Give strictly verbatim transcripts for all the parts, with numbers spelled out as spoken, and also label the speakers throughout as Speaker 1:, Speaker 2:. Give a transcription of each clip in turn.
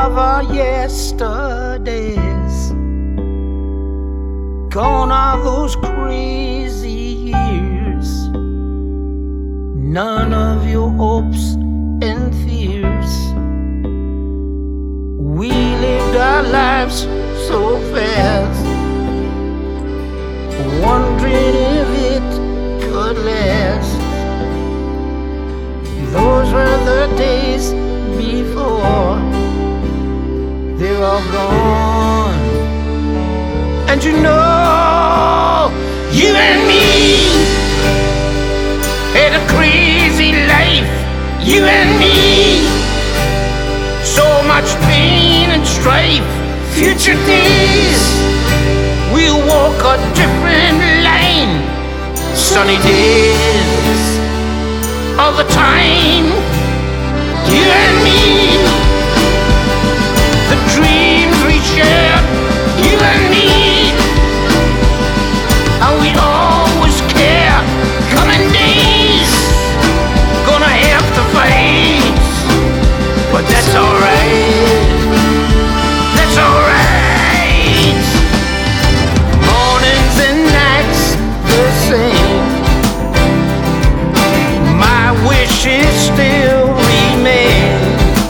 Speaker 1: of our yesterdays. Gone are those crazy years. None of your hopes and fears. We lived our lives so fast, wondering if it could last. Those were the days before. They're all gone. And you know, you and me had a crazy life. You and me, so much pain and strife. Future days, we'll walk a different line. Sunny days all the time. You and me, the dreams we shared. You and me, how we always care. Coming days, gonna have to fight, but that's alright. That's alright. Mornings and nights the same. My wishes still remain,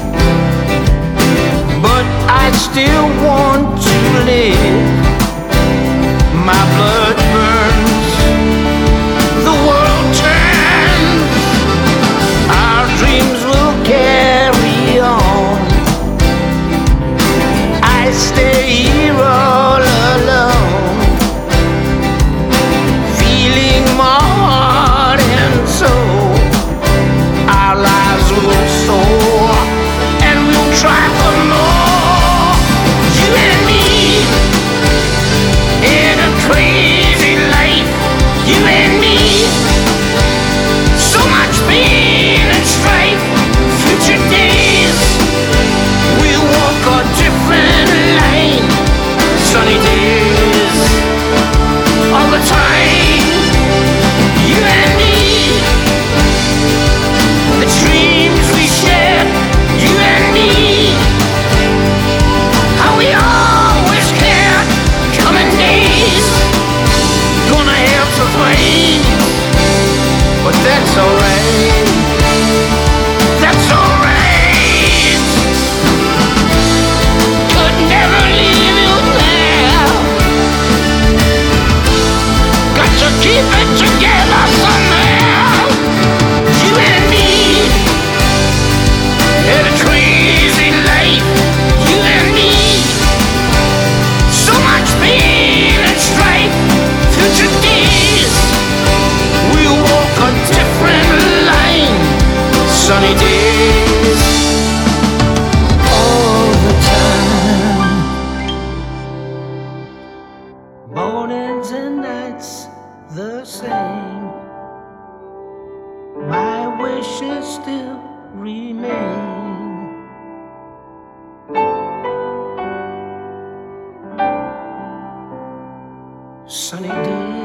Speaker 1: but I still want to live. My blood burns, the world turns. Our dreams will carry on. I stay here all alone, feeling my heart and soul. Our lives will soar, and we'll try for more. You and me in a crazy life. You and me, so much pain and strife. Future days, we'll walk a different line. Sunny days all the time. You and me, the dreams we shared. You and me, how we always cared. Coming days, gonna have to fight, but that's alright. That's alright. Could never leave you there. Got to keep it together somehow. You and me had a crazy life. You and me, so much pain and strife. Future days, we'll walk a different line. Sunny days all the time. Mornings and nights the same. My wishes still remain. Sunny days.